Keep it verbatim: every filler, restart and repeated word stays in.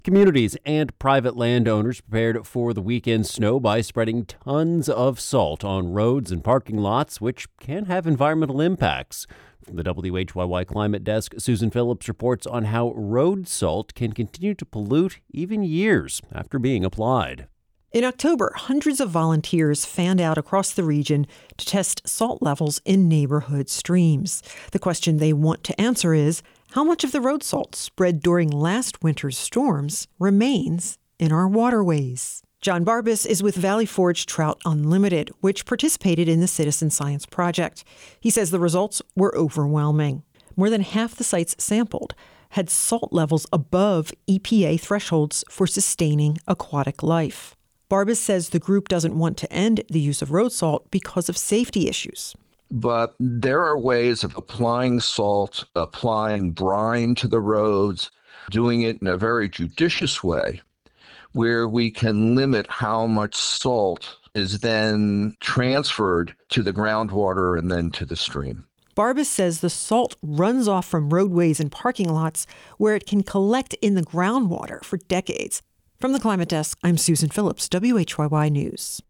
Communities and private landowners prepared for the weekend snow by spreading tons of salt on roads and parking lots, which can have environmental impacts. From the W H Y Y Climate Desk, Susan Phillips reports on how road salt can continue to pollute even years after being applied. In October, hundreds of volunteers fanned out across the region to test salt levels in neighborhood streams. The question they want to answer is, how much of the road salt spread during last winter's storms remains in our waterways? John Barbas is with Valley Forge Trout Unlimited, which participated in the Citizen Science Project. He says the results were overwhelming. More than half the sites sampled had salt levels above E P A thresholds for sustaining aquatic life. Barbas says the group doesn't want to end the use of road salt because of safety issues. But there are ways of applying salt, applying brine to the roads, doing it in a very judicious way, where we can limit how much salt is then transferred to the groundwater and then to the stream. Barbas says the salt runs off from roadways and parking lots where it can collect in the groundwater for decades. From the Climate Desk, I'm Susan Phillips, W H Y Y News.